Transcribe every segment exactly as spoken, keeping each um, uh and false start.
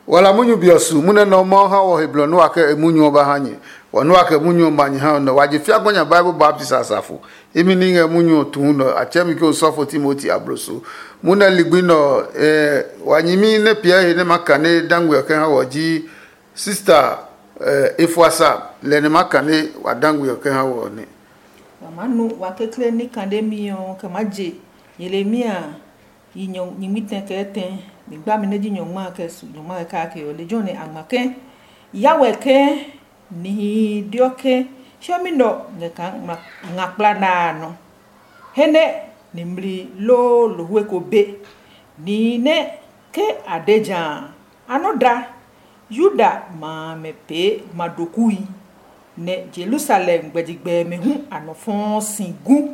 wala munyu biosu mune no mo ha wo heblo no aka emunyu ba hanye wono aka munyu manye ha no waje fia gonya Bible Baptist asafo emi ni nge munyu tu no achemi ke osofo Timothy Abroso muna ligbi no eh wanyimi ne pia he ne makane dangwe ka ha woji sister eh Efuasa le ne makane wadangwe ka ha wo ne manu wakekle ni kandemi on kamaje Yeremia yinyo nyimiten keten nigba mi neji nyoma ke su nyoma ka ke o le jone amake yawe ke ni dioke shomi no ngeka ngakla na no hene nimli lo lo we ko be ni ne ke adeja anoda Yuda ma mepe madokui ne Jerusalem gbedigbe me hu anofon singu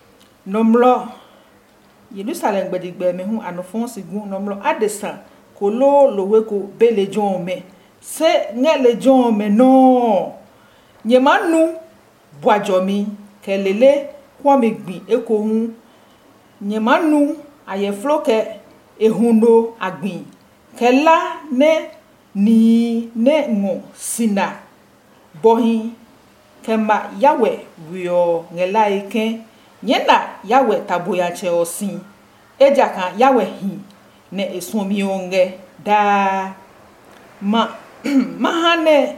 nomlo Jerusalem gbedigbe me hu anofon singu nomlo adesa kolo lowe ko belejon me se ngelejon me no nyemanu boajomi kelele kwami gbin eko hu nyemanu ayefloke ehundo agbin kela ne ni ne ngo sina bohin kema yawe wio ngela ike nyena yawe taboya che osin eja kan yawe hi ne esomi onge da ma mahane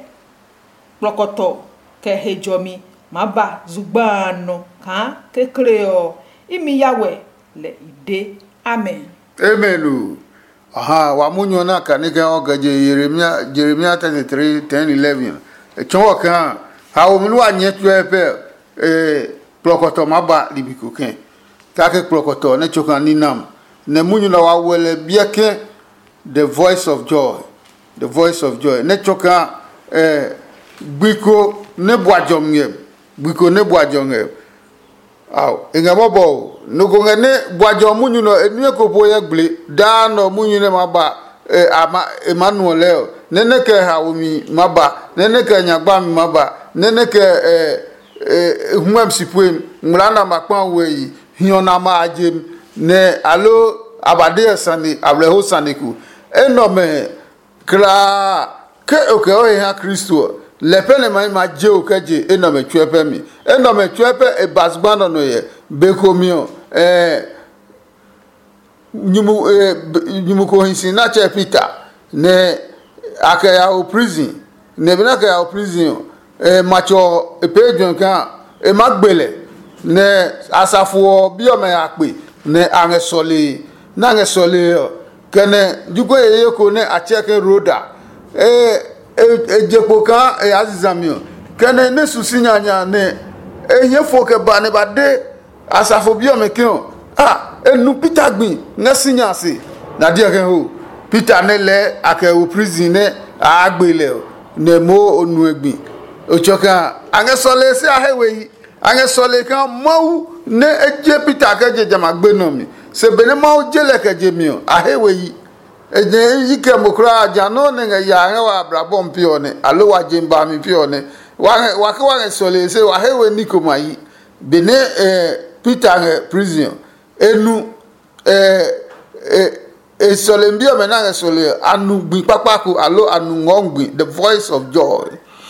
plokoto ke hejomi maba zugbano kan kekre o imi yawe le ide amen amen. Aha wa munyo na kanike ogaje Yeremia Jeremiah thirty-three ten eleven echwo kan ha o minu anye tuepe eh plokoto maba libiko ken take plokoto ne chokan ninam ne munyo na wa wele bieke the voice of joy the voice of joy ne chokan eh gbiko ne boajomye gbiko ne boajomye aw engamobo nugo ngene boajo munyu no enu ko boye gble da no munyu ne maba e ama Emmanuel nene ke hawomi maba nene ke nyagba mi maba nene ke eh eh humam sipwem mrana makpan weyi hiona ma ajem ne alo abade sani ableho saniku enome kra ke oke o ha Kristo lepene mai ma je okeje enome twepe mi enome twepe e basgbano no ye bekomio eh nyimu eh nyimu ko hinsi na che Peter ne akaya o prison ne bina akaya o prison eh macho epedun kan e magbele ne asafo bi o me ape ne angesole na angesole kene jugo ye ko ne acheke roda eh ejepo kan e azizamio kene ne susinyanya ne ehye foke ba ne ba de asafo bi o me kion ah enu Peter gbin ngasinyase na die ken ho Peter ne le akewo prison ne agbele ne mo onu egbin ochoka angesole se ahewe angesole kan mawu ne eje Peter keje jamagbe no mi se bene mawu jele keje mi o ahewe eje yike mokra jano ne ya ya wa brabom pio ne alo wa jemba mi pio ne wa wa ka wa sole se wa hewe nikomayi bene eh Peter prison enu eh eh e sole mbio me na sole anu gbin papaku alo anu ngongbi the voice of joy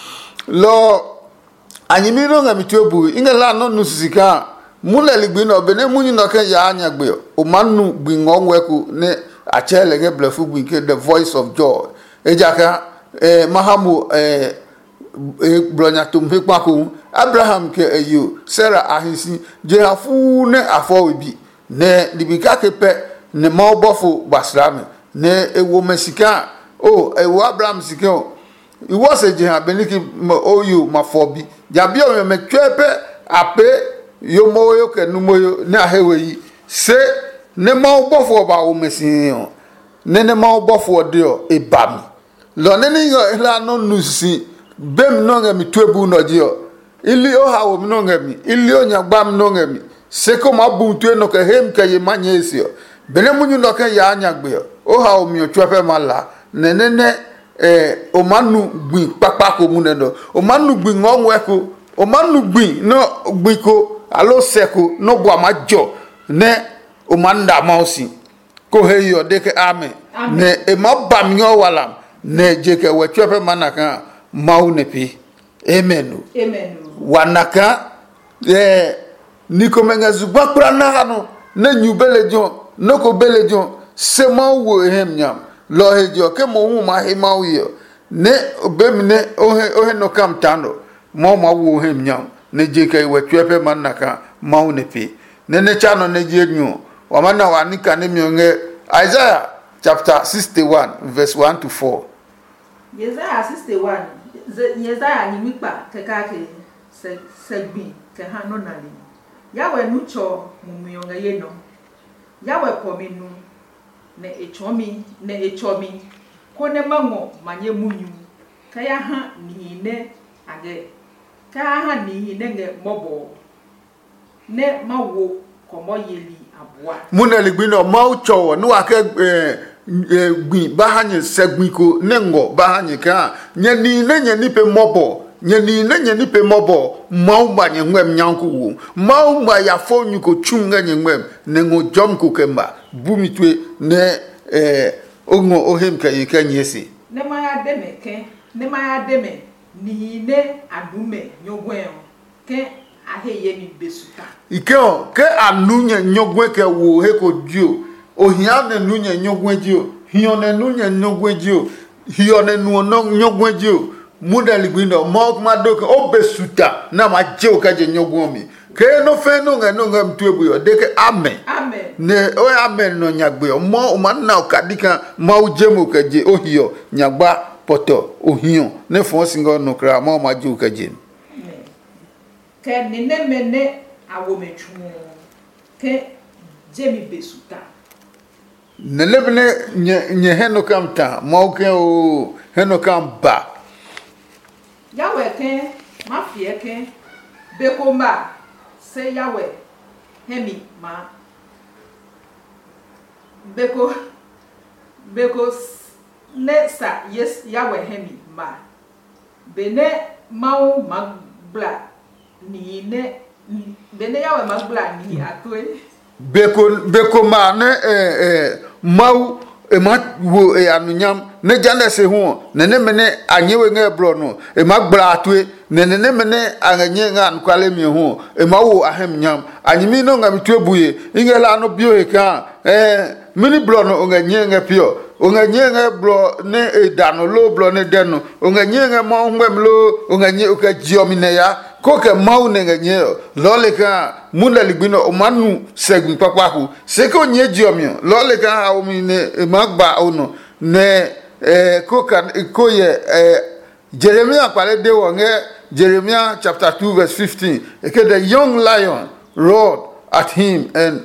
lo anyimiro nga mituobu ingela no nusika mule ligbi no bene munyi no kan ya anya gbe o manu gbin ngongweku ne achele ge blefu gbin ke the voice of joy ejaka eh mahamu eh bronya tumpe kwaku Abraham ke eyo Sarah ahisi jehafu ne afobi ne libika kepe ne maobofo basrame ne ewo mesika o ewo Abraham sikio iwo se jeha beniki oyo mafobi jabio me metwepe ape yo moyo ke numoyo ne ahewe se ne maobofo ba o mesin ne ne maobofo de o ebami lo ne ni yo la no nusi bem no ngami twebu no dio ili o hawo mi no ngami ili o nyagbam no ngami seko mabuntu no ke hem ke yemanye esio bene munyu no ke ya anyagbe o hawo mi otwepe mala nenene eh o manu gbin papako mu ne no o manu gbin ngonweko o manu gbin no gbiko alo seko no bo amajo ne o manda mausi ko heyo de ke amen ne e mabam yo walam ne jeke we twepe manaka mau ne pi amen amen wanaka eh niko menga zugba kura na no na nyubele jon noko bele jon se mau wo hem nyam lo hejo ke mo hu ma he mau yo ne obemne ohe ohe no kam tando mo ma wo hem nyam ne jeke we twepe manaka mau ne pi ne ne chano ne jenyu wamana wanika ne mionge Isaiah chapter sixty-one verse one to four. Isaiah sixty-one Isaiah nyimikpa kekake se segbi ke hano nali yawe nucho mumionga yeno yawe pominu ne echomi ne echomi kone mango manye munyu kaya ha ni ne age kaya ha ni ne nge mobo ne mawo komo yeli abua munali gbino mau chowo nu ake eh, eh, gbi bahanye segbi ko nengo bahanye ka nye ni ne nye nipe mobo nye ni ne nye nipe mobo mau ba nye ngwem nyanku wu mau ba ya fo nyuko chunga nye ngwem nengo jom ko kemba bumitwe ne eh ongo ohem ka yike nyesi ne maya deme ke ne maya deme ni ne adume nyogwen ke aheye mi besuka ikeo ke anunya nyogwe ke wo he ko dio ohia ne nunya nyogwe dio hio ne nunya nyogwe dio hio ne nu no nyogwe dio mudali gwindo mo ma do ke obesuta na ma je o ka je nyogwe mi ke no fe no nga no nga mtuebu yo de ke amen amen ne o amen no nyagbe mo ma na o kadika ma o je mo ka je ohio nyagba poto ohio ne fo singo no kra mo ma je o ka je ke nene mene awomechu ke jemi besuta nelebne nye nye heno kamta mauke o heno kamba yawe ke mafie ke bekomba se yawe hemi ma beko beko ne sa yes yawe hemi ma bene mau magbla ni ne bene yawe magbla ni atoe beko beko ma ne eh eh mau e ma wo e anunyam ne jande se ho ne ne mene anyewe nga bro no e magbla atoe ne ne ne mene anye nga nkwale mi ho e ma wo ahem nyam anyimi no nga mituebuye ingela no bio e ka eh mini bro no nga nye nga pio onga nyenga bro ne edano lo bro ne deno onga nyenga ma ngwem lo onga nye uka jiomine ya koke mau ne nga nye lole ka munda ligbino omanu segbi papaku seko nye jiomio lole ka awmine magba ono ne eh koka koye eh Jeremiah pale de wonge Jeremiah chapter two verse fifteen eke the young lion roared at him and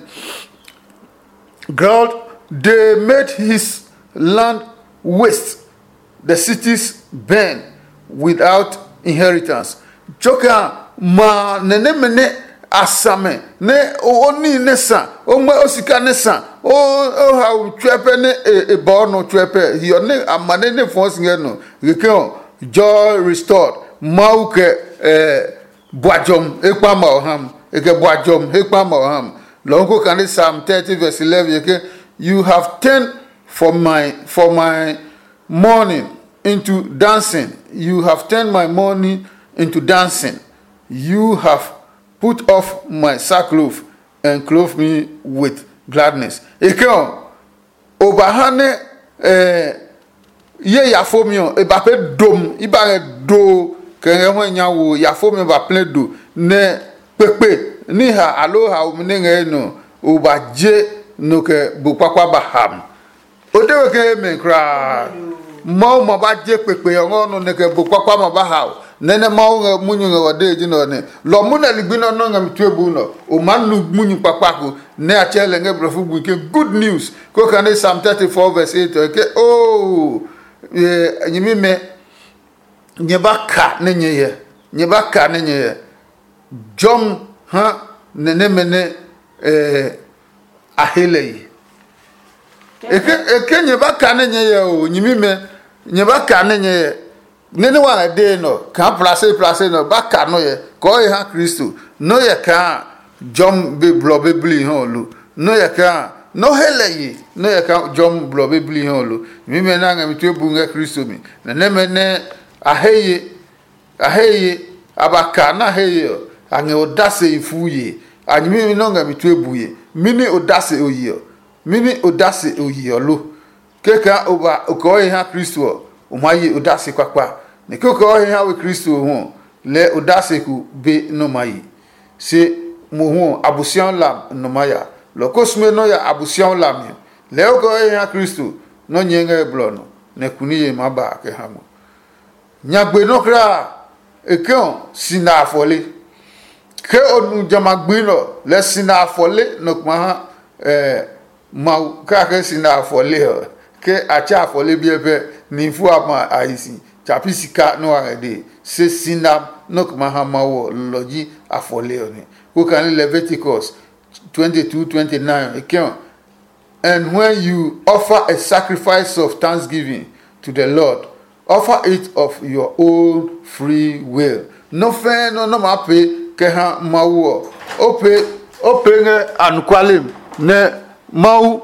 growled. They made his land waste, the cities burn without inheritance. Choka ma nene mene asame ne oni nesa o ma osika nesa o o ha twepe ne e bo no twepe yo ne amane ne fons ngeno gekon joy restored mauke eh boajom ekpa ma oham eke boajom ekpa ma oham lonko kan Psalm thirty verse eleven yeke you have turned for my for my mourning into dancing. You have turned my mourning into dancing. You have put off my sackcloth and clothed me with gladness. Ekon obahane eh ye yafomio e ba pe dom iba do kenye ho nyawo yafomio ba ple do ne pepe ni ha aloha o mnenge no obaje no ke bupakwa baham odewe ke menkra mau mabaje pepe ngono ne ke bupakwa mabaha nene mau munyu ngode ji no ne lo muna ligbino no ngam twebu no o manu munyu papaku ne achele nge brofu bu ke good news ko kan Psalm thirty-four verse eight ke oh eh nyimi me nyebaka ne nyeye nyebaka ne nyeye jom ha nene mene eh ahele eke eke nyebaka ne nyeye o nyimi me nyebaka ne nyeye nene wa de no kan place place no baka no ye ko ha Kristo no ye kan jom be blo be bli ho lu no ye kan no hele no ya ka jom blo bibli holo mi me na ngam tu bu nga Kristo mi na ne me ne aheye aheye abaka na aheye ange odase ifuye anyi mi no ngam tu ebuye mini odase oyiyo mini odase oyiyo lo keka oba ko ha Kristo o mayi odase kwakwa ne koko ha we Kristo ho le odase ku be no mayi se mo ho abusian lam no maya lo kosme no ya abusian lam le ko ha Kristo no nyenga eblo no ne kuniye maba ke hamo nyagbe no kra ekon sina afole ke onu jamagbe no le sina afole no kuma eh ma ka ke sina afole ke acha afole bi ebe ni fu ama aisi chapisika no arede se sina no kuma ha mawo loji afole oni who can Leviticus twenty-two twenty-nine ekon. And when you offer a sacrifice of thanksgiving to the Lord, offer it of your own free will. No fe no no mape ke ha mawo. Ope ope nge ankwalem ne mau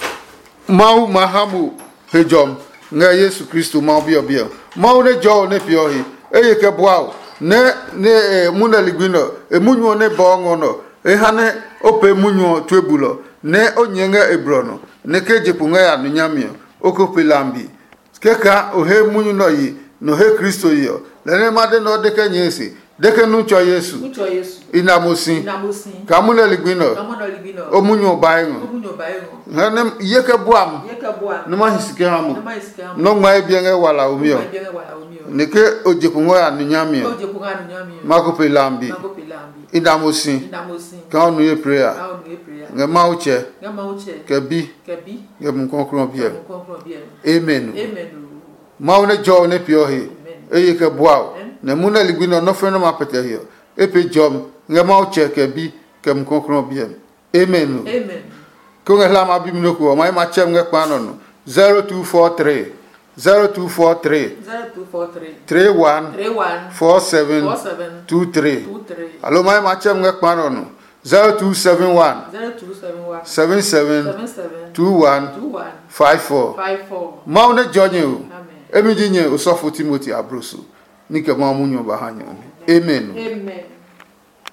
mau mahamu hejom nge Yesu Kristo mau bio bio. Mau ne jo ne piohi. Eye ke boao ne ne muna ligwino e munyo ne bongo no. E hane ope munyo twebulo. Ne onyenga ebrono ne keje punga ya nunyamio okopelambi keka ohe munyu no yi no he Kristo yo le made no de kenyesi de ke nu cho Yesu Ucho Yesu. inamosi Inamosi. kamuna ligbino Kamuna ligbino. omunyu bayengo Omunyo bayengo. hanem yeke boam Yeke boam. no ma hisike hamu No ma hisike hamu. no ma ebienge wala omio Bienge wala omio. ne ke oje punga ya nunyamio Oje punga nunyamio. makopelambi Makopelambi. inamosi Inamosi. ka onu ye prayer Ka onu ye prayer. nge mauche Nga mauche. kebi Kebi. nge mkonkron bie Mkonkron bie. amen Amen. maune jo ne piohi eye ke boao ne muna ligbino no fe no ma pete hio epe jom nge mauche kebi ke mkonkron bie amen Amen. ko nge la ma bi mi ko ma ma chem nge pano no zero two four three zero two four three zero two four three three one three one four seven four seven two three two three alo ma ma chem nge pano no zero two seven one zero two seven one seven seven seven seven two one two one five four five four. maune jonye o Amen. emi jinye usofo Timothy Abroso nike ma munyo bahanyo amen Amen.